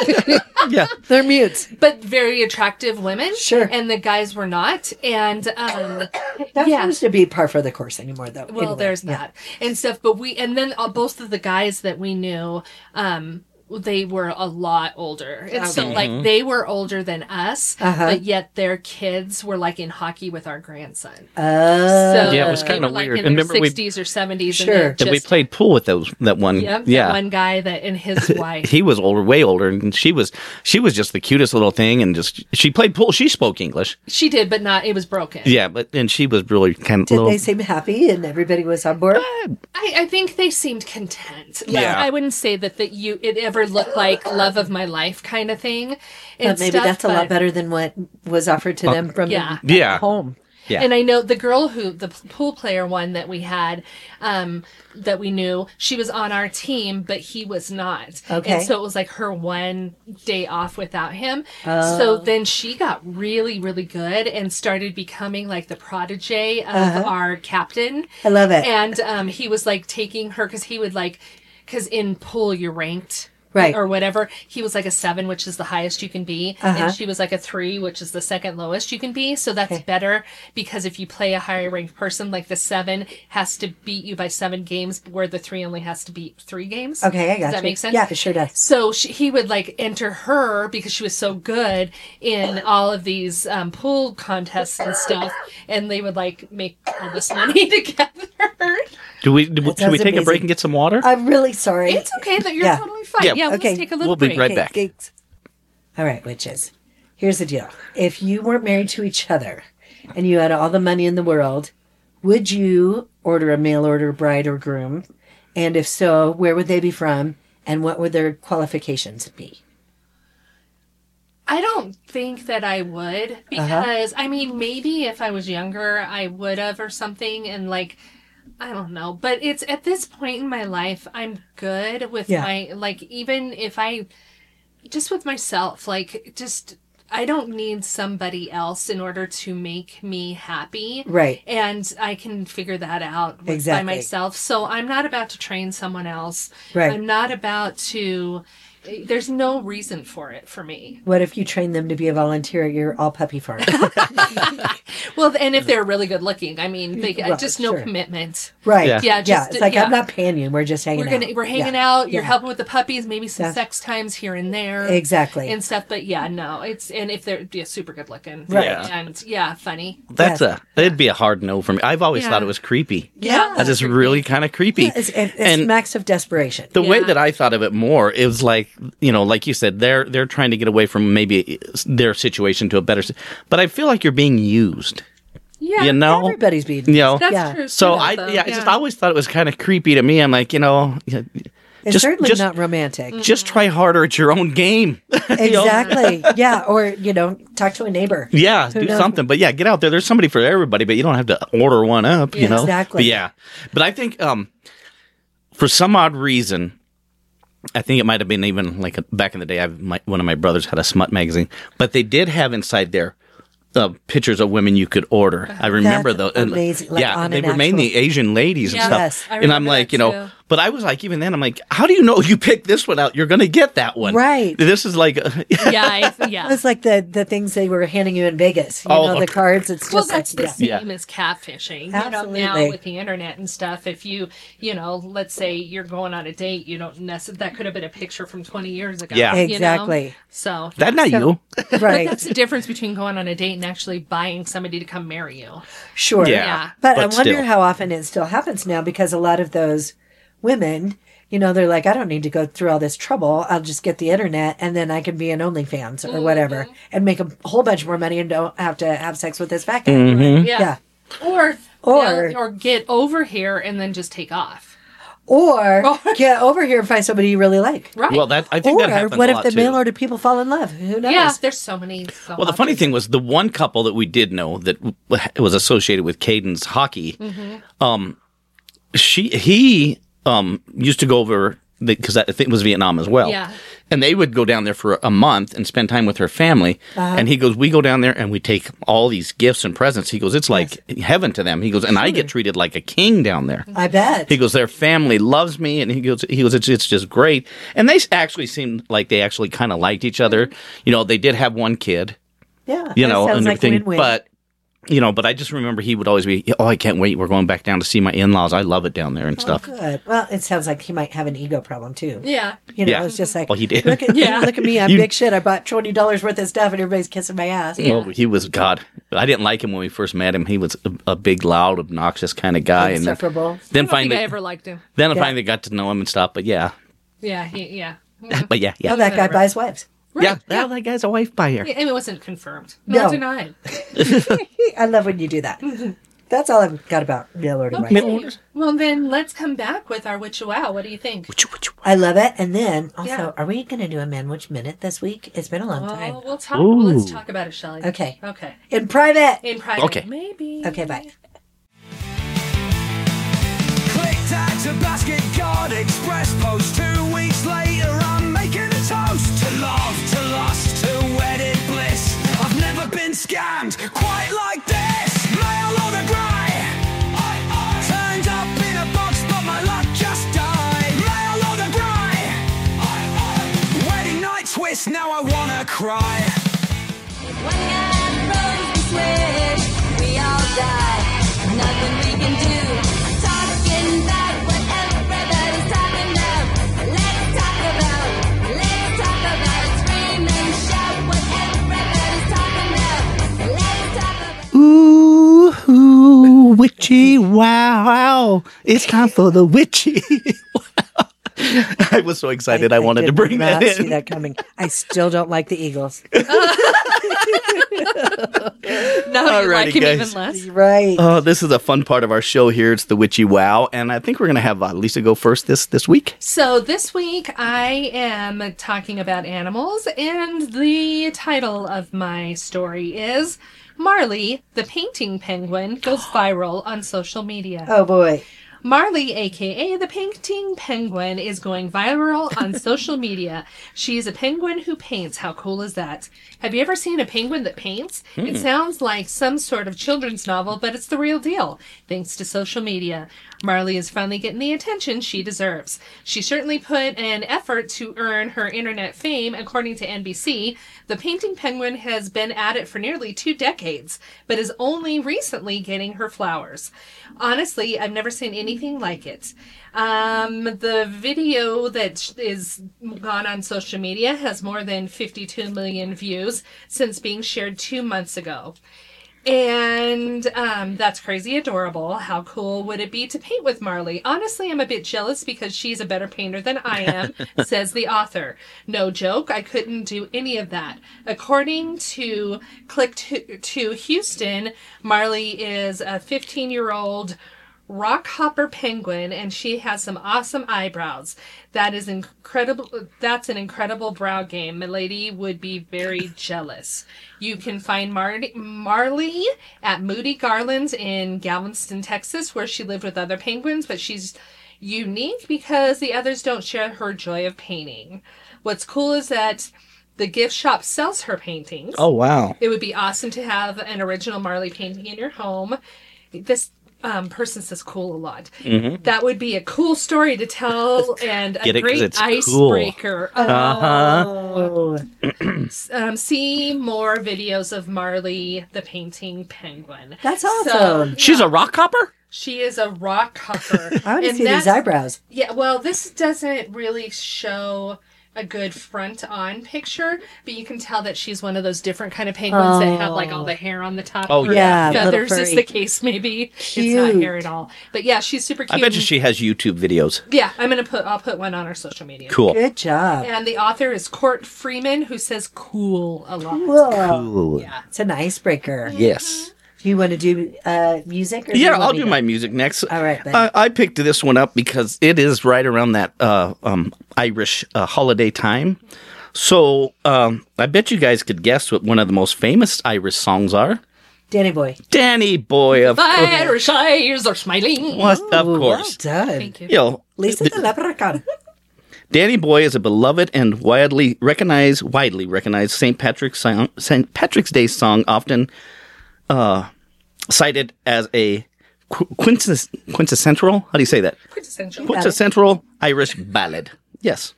Yeah. They're mutes. But very attractive women. Sure. And the guys were not. And um, That yeah. seems to be par for the course anymore, though. Well, Anyway, there's yeah. that and stuff. But we, and then uh, both of the guys that we knew, um, they were a lot older. And so, Okay. like, they were older than us, Uh-huh. but yet their kids were, like, in hockey with our grandson. Oh. So Yeah, it was they kinda were, like, weird. in And their remember we- sixties or seventies. Sure. And That we just, played pool with those that one. Yep, yeah. that one guy that and his wife. He was older, way older, and she was she was just the cutest little thing, and just she played pool. She spoke English, She did, but not. It was broken. yeah, but and she was really kind of Did little. they seem happy and everybody was on board? I, I think they seemed content. Yeah. I wouldn't say that that you it ever looked like love of my life kind of thing. And But maybe stuff, that's a lot but- better than what was offered to them from yeah. the Yeah. home. Yeah. And I know the girl who, the pool player one that we had, um, that we knew, she was on our team, but he was not. Okay. And so it was like her one day off without him. So then she got really, really good and started becoming like the protege of our captain. I love it. And um, he was like taking her, because he would like, because in pool you're ranked. Right. Or whatever. He was like a seven, which is the highest you can be. Uh-huh. And she was like a three, which is the second lowest you can be. So that's better because if you play a higher ranked person, like the seven has to beat you by seven games, where the three only has to beat three games. Okay, I got Does that you. make sense? Yeah, it sure does. So she, he would like enter her because she was so good in all of these um, pool contests and stuff. And they would like make all this money together. do we do, That should we sounds take a break amazing. and get some water? I'm really sorry. It's okay that you're Yeah. totally fine. Yeah. Yeah, Okay. let's take a little We'll be break. right Okay, back. thanks. All right, witches. Here's the deal. If you weren't married to each other and you had all the money in the world, would you order a mail order bride or groom? And if so, where would they be from? And what would their qualifications be? I don't think that I would because I mean maybe if I was younger I would have or something and like I don't know, but it's at this point in my life I'm good with Yeah. my like even if I just with myself like just I don't need somebody else in order to make me happy. Right. And I can figure that out with, by Exactly. myself. So I'm not about to train someone else. Right. I'm not about to there's no reason for it for me. What if you train them to be a volunteer at your all puppy farm? Well, and if they're really good looking, I mean, they, Well, just no sure. commitment. Right. Yeah. Yeah, Yeah. just- It's like, yeah. I'm not paying you. We're just hanging We're out. gonna we're hanging Yeah. out. You're Yeah. helping with the puppies, maybe some Yeah. sex times here and there, Exactly. and stuff. But yeah, no, it's and if they're yeah, super good looking, Right. Yeah. and yeah, funny. That's Yes. a it'd be a hard no for me. I've always Yeah. thought it was creepy. Yeah, That's just really kind of creepy. It's, it's and max of desperation. the way Yeah. that I thought of it more, it was like, you know, like you said, they're they're trying to get away from maybe their situation to a better. si- But I feel like you're being used. Yeah, You know, Everybody's being. you know. that's Yeah. true. So too, I though. yeah, I just always thought it was kind of creepy to me. I'm like, you know, yeah, It's just certainly just not romantic. just try harder at your own game. You know? Exactly. Yeah. Or, you know, talk to a neighbor. Yeah, Who do knows? something. But yeah, get out there. There's somebody for everybody, but you don't have to order one up, you Yeah. know? Exactly. But yeah. But I think um for some odd reason, I think it might have been even like a, back in the day, I've, my, one of my brothers had a smut magazine, but they did have inside there uh, pictures of women you could order. I remember That's those. and, amazing. Like yeah, on they an were mainly actual- Asian ladies and Yeah. stuff. Yes, I and I'm remember like, that you know, too. But I was like, even then, I'm like, how do you know you pick this one out? You're going to get that one. Right. This is like, a, Yeah, I, yeah. It's like the, the things they were handing you in Vegas. You Oh, know, the okay. cards. It's just Well, that's like, the yeah. same Yeah. as catfishing. You Absolutely. know, now with the internet and stuff, if you, you know, let's say you're going on a date, you don't necessarily, that could have been a picture from twenty years ago. Yeah. you know? Exactly. So, that not you. Right. that's the difference between going on a date and actually buying somebody to come marry you. Sure. Yeah. Yeah. But, But I wonder still. how often it still happens now because a lot of those women, you know, they're like, I don't need to go through all this trouble. I'll just get the internet and then I can be an OnlyFans or whatever and make a whole bunch more money and don't have to have sex with this fat guy. Mm-hmm. Yeah. Yeah. Or, Or- or, or get over here and then just take off. Or get over here and find somebody you really like. Right. Well, that I think Or that happens what a if lot the too. mail order people fall in love? Who knows? yeah, there's so many. So Well, the funny thing was the one couple that we did know that w- was associated with Caden's hockey. Um, she he um used to go over because I think it was Vietnam as well. Yeah. And they would go down there for a month and spend time with her family. And he goes, we go down there and we take all these gifts and presents. He goes, it's like heaven to them. He goes, and I get treated like a king down there. I bet. He goes, their family loves me, and he goes, he goes, it's it's just great. And they actually seemed like they actually kind of liked each other. You know, they did have one kid, Yeah. you that know, sounds and like everything. win-win. But you know, but I just remember he would always be, oh, I can't wait. We're going back down to see my in-laws. I love it down there and stuff. Good. Well, it sounds like he might have an ego problem too. Yeah. You know, Yeah. it's just like, Well, he did. Look at, Yeah. look at me, I'm You- big shit. I bought twenty dollars worth of stuff, and everybody's kissing my ass. Well, he was God. I didn't like him when we first met him. He was a, a big, loud, obnoxious kind of guy. And then, Insufferable. then I don't think finally, I ever liked him. then I Yeah. finally got to know him and stuff. But yeah, Yeah, he, yeah. but yeah, yeah, Oh, that guy buys wives. Right. yeah. That, that guy's a wife buyer. Yeah, and it wasn't confirmed. No. Not denied. I love when you do that. That's all I've got about mail order wives. Okay. Well, then let's come back with our Witch Wow. What do you think? I love it. And then also, Yeah. are we going to do a Manwich Minute this week? It's been a long time. Oh, we'll talk. Well, let's Ooh. talk about it, Shelley. Okay. Okay. In private. In private. Okay. Maybe. Okay, bye. Click tag to basket card express post. Two weeks later, I'm making a toast to love, to lust, to wedded bliss. I've never been scammed quite like this. Mail order grey. Turned up in a box, but my luck just died. Mail order grey. Wedding night twist, now I wanna cry. One hand rose and switch, we all die. Nothing we can do. Talking about what everybody's talking about. Let's talk about, let's talk about. Scream and shout what everybody's talking about. Let's talk about. Ooh, ooh, witchy wow. It's time for the witchy wow. I was so excited I, wanted to did bring not that see in. that coming. I still don't like the Eagles. No, you like Alrighty, him guys. even less. Right. Oh, this is a fun part of our show here. It's the witchy wow. And I think we're going to have uh, Lisa go first this, this week. So this week I am talking about animals, and the title of my story is Marley, the painting penguin, goes viral on social media. Oh, boy. Marley, aka the painting penguin, is going viral on social media. She is a penguin who paints. How cool is that? Have you ever seen a penguin that paints? It sounds like some sort of children's novel, but it's the real deal, thanks to social media. Marley is finally getting the attention she deserves. She certainly put an effort to earn her internet fame, according to N B C. The painting penguin has been at it for nearly two decades, but is only recently getting her flowers. Honestly, I've never seen anything like it. Um, the video that is gone on social media has more than fifty-two million views since being shared two months ago. And um, that's crazy adorable. How cool would it be to paint with Marley? Honestly, I'm a bit jealous because she's a better painter than I am, says the author. No joke, I couldn't do any of that. According to Click to, to Houston, Marley is a fifteen-year-old rock hopper penguin, and she has some awesome eyebrows. That is incredible. That's an incredible brow game. Milady would be very jealous. You can find Mar- Marley at Moody Garlands in Galveston, Texas, where she lived with other penguins, but she's unique because the others don't share her joy of painting. What's cool is that the gift shop sells her paintings. Oh, wow. It would be awesome to have an original Marley painting in your home. This um, person says cool a lot. That would be a cool story to tell and Get a it? 'Cause great it's cool. icebreaker. Oh, Um, see more videos of Marley, the painting penguin. that's awesome. She's a rock hopper? She is a rock hopper. I want to And see these that's- eyebrows. Yeah, well, this doesn't really show a good front-on picture, but you can tell that she's one of those different kind of penguins that have like all the hair on the top. Oh, or yeah. Yeah, feathers little is furry. the case. Maybe it's not Cute. hair at all. But yeah, she's super cute. I bet you she has YouTube videos. Yeah, I'm gonna put. I'll put one on our social media. Cool. Good job. And the author is Court Freeman, who says "cool" a lot. Whoa. Cool. Yeah. It's an icebreaker. Yes. Do you want to do uh, music? Or do you Yeah, want I'll me do to? my music next. All right, then. I, I picked this one up because it is right around that uh, um, Irish uh, holiday time. So um, I bet you guys could guess what one of the most famous Irish songs are. Danny Boy. Danny Boy, of, Irish eyes are smiling. of, of Ooh, course. Well done. Thank you. You know, Lisa the Leprechaun. Danny Boy is a beloved and widely recognized, widely recognized Saint Patrick's song, Saint Patrick's Day song, often uh, cited as a qu- quintes- quintessential. How do you say that? Quintessential. Quintessential Irish ballad. Yes,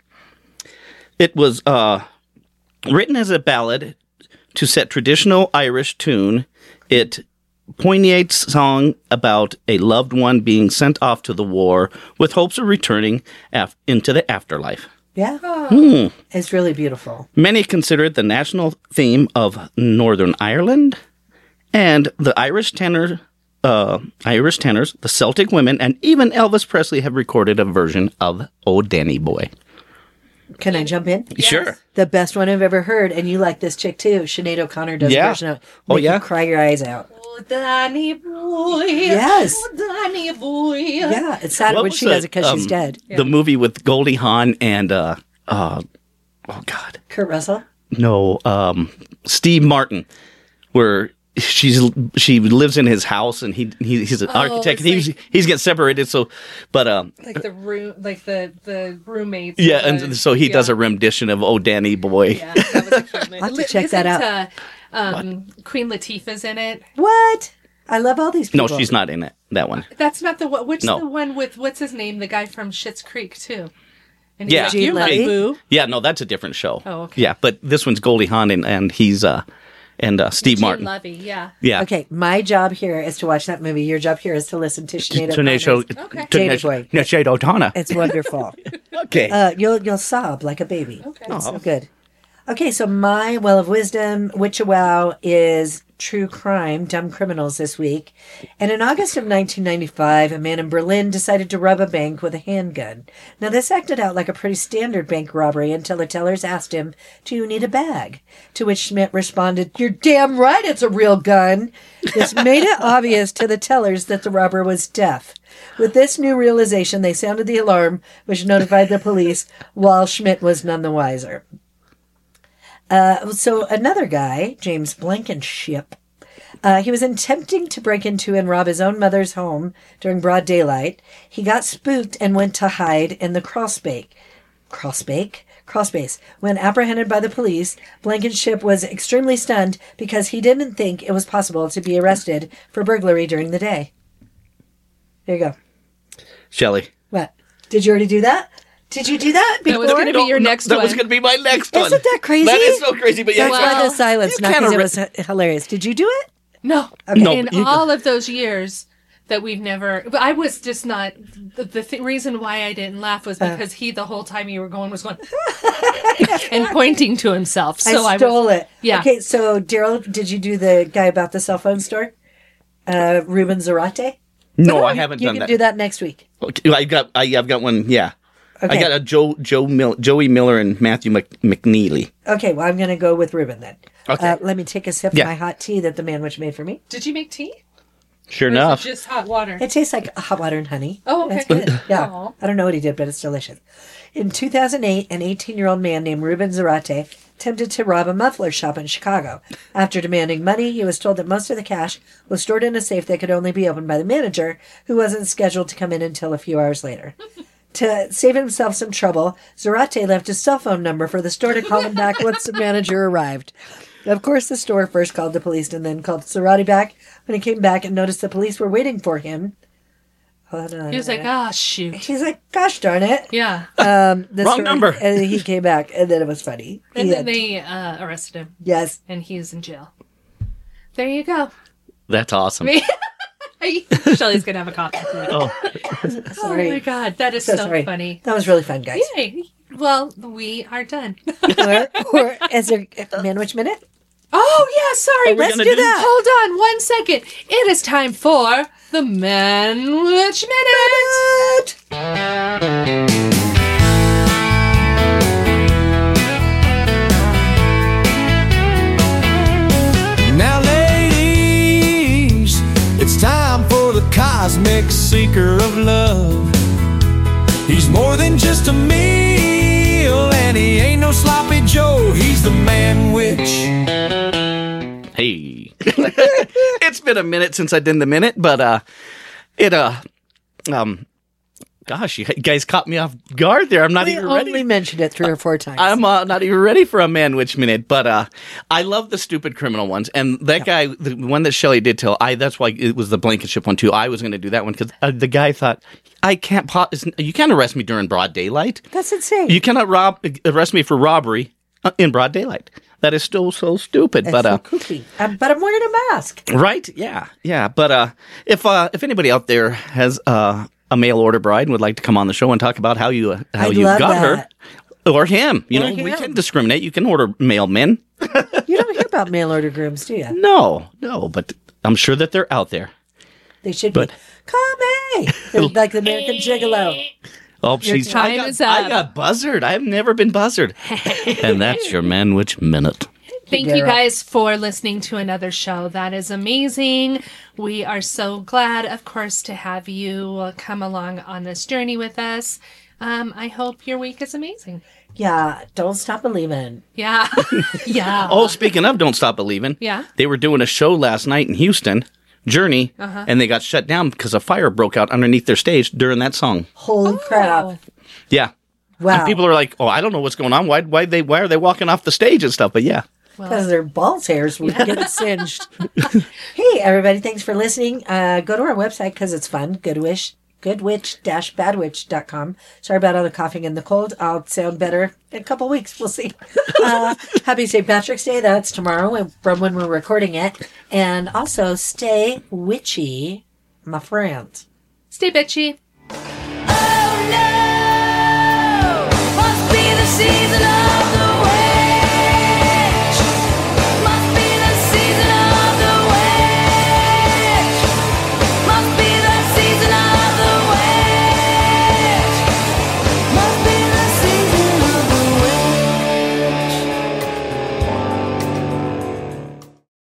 it was uh, written as a ballad to set traditional Irish tune. It poignant song about a loved one being sent off to the war with hopes of returning af- into the afterlife. Yeah. Hmm. It's really beautiful. Many consider it the national theme of Northern Ireland, and the Irish tenor, uh, Irish tenors, the Celtic women, and even Elvis Presley have recorded a version of "Oh Danny Boy." Can I jump in? Sure. The best one I've ever heard, and you like this chick too. Sinead O'Connor does Yeah. a version of it. Oh, Make yeah? you cry your eyes out. Oh, Danny boy. Yes. Oh, Danny boy. Yeah, it's sad What when was she does the, it because she's um, dead. The movie with Goldie Hawn and uh, uh, oh god, Kurt Russell. no, um, Steve Martin, where she's she lives in his house and he, he he's an architect. it's And he's like- he's getting separated. So, but um, Like the room, like the the roommates. yeah, of the- and so he yeah. does a rendition of "Oh Danny Boy." Yeah, that was a cute movie. I'll have to Li- check that isn't, out. Uh, um, Queen Latifah's in it. What? I love all these No, people. she's not in it. That one. That's not the one. Which No. the one with what's his name? The guy from Schitt's Creek too. And he's Yeah. like, Gene you're my Levy? boo. Yeah, no, that's a different show. Oh, okay. Yeah, but this one's Goldie Hawn and, and he's uh and uh, Steve Gene Martin. Levy, yeah. Yeah. Okay, my job here is to watch that movie. Your job here is to listen to Sinead Sinead O'Connor's. Okay. Danny Boy. Sinead O'Connor. It's wonderful. Okay. Uh, you'll you'll sob like a baby. Okay. It's so good. Okay, so my well of wisdom, Witchawow, is true crime, dumb criminals this week. And in August of nineteen ninety-five, a man in Berlin decided to rob a bank with a handgun. Now, this acted out like a pretty standard bank robbery until the tellers asked him, "Do you need a bag?" To which Schmidt responded, "You're damn right it's a real gun." This made it obvious to the tellers that the robber was deaf. With this new realization, they sounded the alarm, which notified the police, while Schmidt was none the wiser. Uh, so another guy, James Blankenship, uh, he was attempting to break into and rob his own mother's home during broad daylight. He got spooked and went to hide in the crawlspace. Crawlspace? Crawlspace. When apprehended by the police, Blankenship was extremely stunned because he didn't think it was possible to be arrested for burglary during the day. There you go. Shelley. What? Did you already do that? Did you do that That before? was going to be your No, next that one. was going to be my next one. Isn't that crazy? That is so crazy, but yeah. That's yeah. why the silence, you not because kinda it was h- hilarious. Did you do it? No. No, In but you- all of those years that we've never, but I was just not, the, the th- reason why I didn't laugh was because he, the whole time you were going, was going, and pointing to himself. So I, I stole was, it. Yeah. Okay, so Daryl, did you do the guy about the cell phone store? Uh, Ruben Zarate? No, I haven't You done can that. do that next week. Okay, I got. I, I've got one. Yeah. Okay. I got a Joe Joe Mil, Joey Miller and Matthew Mc, McNeely. Okay, well, I'm going to go with Ruben then. Okay. Uh, let me take a sip Yeah. of my hot tea that the manwich made for me. Did you make tea? Sure Or is enough. it just hot water? It tastes like hot water and honey. Oh, okay. That's good. Yeah. Aw. I don't know what he did, but it's delicious. In two thousand eight, an eighteen-year-old man named Ruben Zarate attempted to rob a muffler shop in Chicago. After demanding money, he was told that most of the cash was stored in a safe that could only be opened by the manager, who wasn't scheduled to come in until a few hours later. To save himself some trouble, Zarate left his cell phone number for the store to call him back once the manager arrived. Of course, the store first called the police and then called Cerati back. When he came back and noticed the police were waiting for him, hold on. He was like, oh, shoot. He's like, gosh darn it. Yeah. Um, the Wrong Cerati- number. And then he came back, and then it was funny. And He then had- they uh, arrested him, yes. and he's in jail. There you go. That's awesome. Shelly's going to have a coffee. Oh, Oh, Sorry. my God. That is So so, sorry. funny. That was really fun, guys. Yay. Well, we are done. or, or is there a Manwich Minute? Oh, yeah, sorry. we Let's gonna do do- that. Hold on one second. It is time for the Manwich Minute. Now, ladies, it's time for the cosmic seeker of love. He's more than just a meal, and he ain't no sloppy Joe. He's the man witch. hey. It's been a minute since I did the minute, but uh, it uh, um, gosh, you guys caught me off guard there. I'm not We even only ready. mentioned it three or four times. I'm uh, not even ready for a Manwich Minute, but uh, I love the stupid criminal ones. And that guy, the one that Shelley did tell, I that's why it was the Blankenship one too. I was going to do that one because uh, the guy thought, I can't, po- you can't arrest me during broad daylight. That's insane. You cannot rob arrest me for robbery uh, in broad daylight. That is still so stupid. That's but so uh, kooky. Um, but I'm wearing a mask. right, yeah, yeah. But uh, if uh, if anybody out there has uh, a mail order bride and would like to come on the show and talk about how you uh, how I'd you love got that. her or him, you Or know, we him. can discriminate. You can order mailmen. You don't hear about mail order grooms, do you? No, no, but I'm sure that they're out there. They should But- be. Come They're like the American Gigolo. Oh, she's time I got, is I up. got buzzard. I've never been buzzard. And that's your Manwich Minute. Thank you Girl. guys for listening to another show. That is amazing. We are so glad, of course, to have you come along on this journey with us. Um, I hope your week is amazing. Yeah, don't stop believing. Yeah. yeah. Oh, speaking of Don't Stop Believing, Yeah. they were doing a show last night in Houston, Journey, and they got shut down because a fire broke out underneath their stage during that song. Holy crap. Yeah. Wow. And people are like, "Oh, I don't know what's going on. Why? Why they? Why are they walking off the stage and stuff?" But yeah, Because their balls hairs would get singed. Hey, everybody, thanks for listening. Uh, go to our website because it's fun. Goodwish, goodwitch dash badwitch dot com. Sorry about all the coughing and the cold. I'll sound better in a couple weeks. We'll see. Uh, happy Saint Patrick's Day. That's tomorrow from when we're recording it. And also, stay witchy, my friends. Stay bitchy.